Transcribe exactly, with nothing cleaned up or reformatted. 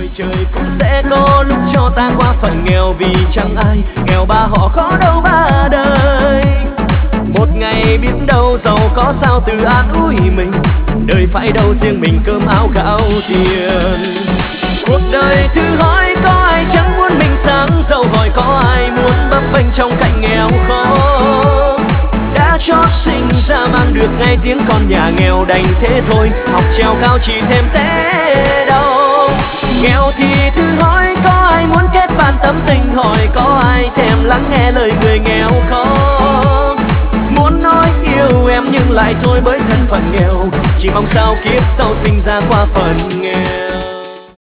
trời cũng sẽ có lúc cho ta qua phần nghèo, vì chẳng ai nghèo ba họ khó đâu ba đời. Một ngày biết đâu giàu có sao tự an ủi mình, đời phải đâu riêng mình cơm áo gạo tiền. Cuộc đời thử hỏi có ai chẳng muốn mình sáng giàu, hỏi có ai muốn bấp bênh trong cảnh nghèo khó. Đã chót sinh ra mang được ngay tiếng con nhà nghèo đành thế thôi, học trèo cao chỉ thêm thế đâu. Nghèo thì thử hỏi có ai muốn kết bạn tâm tình, hỏi có ai thèm lắng nghe lời người nghèo khó. Muốn nói yêu em nhưng lại thôi bởi thân phận nghèo, chỉ mong sao kiếp sau sinh ra qua phần nghèo.